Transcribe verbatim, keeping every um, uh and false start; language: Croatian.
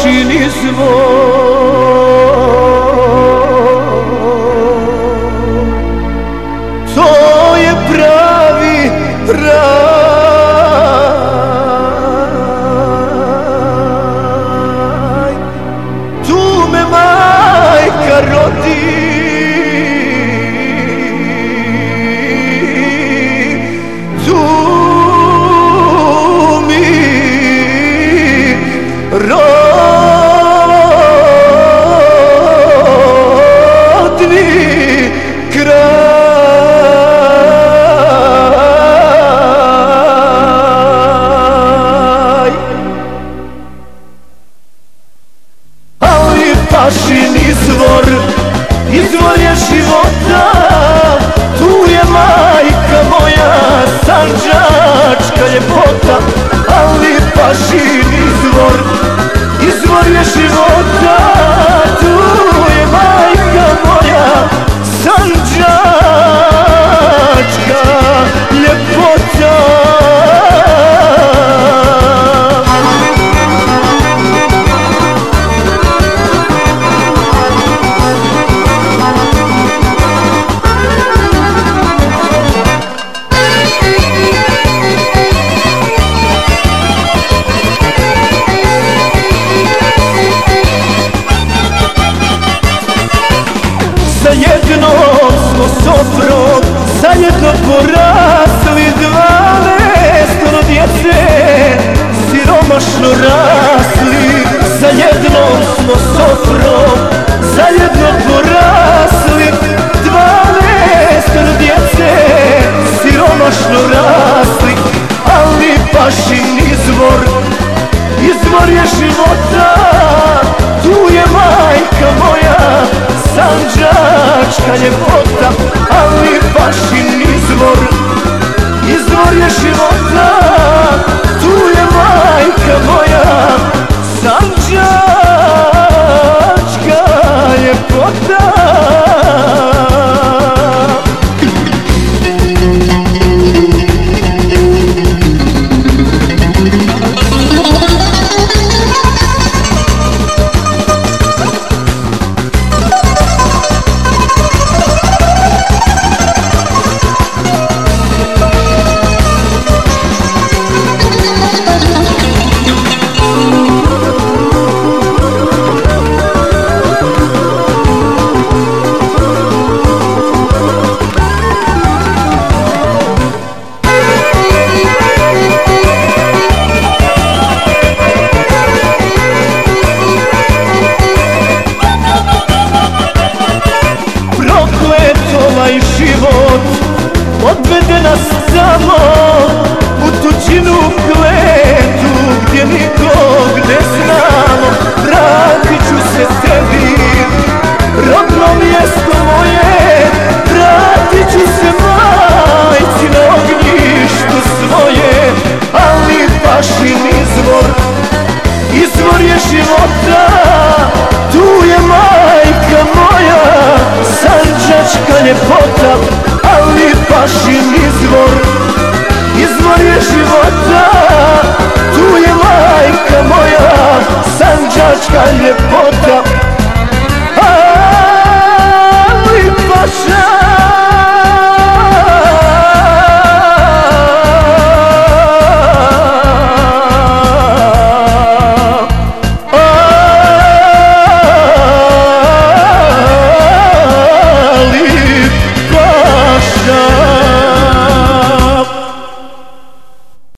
pašin izvor. To je pravi raj, tu me majka rodi, tu mi rodni kraj. Ali pašin izvor, izvor je života, tu je majka moja, sandžačka ljepota. Ali pašin izvor, izvor je života, tu je majka moja, sandžačka ljepota. Zajednom smo sofrom, zajedno porasli, dvanaestoro djece siromašno rasli. Zajednom smo sofrom, zajedno porasli, dvanaestoro djece siromašno rasli. Ali pašin izvor, izvor je života, tu je majka moja, sandžačka ljepota.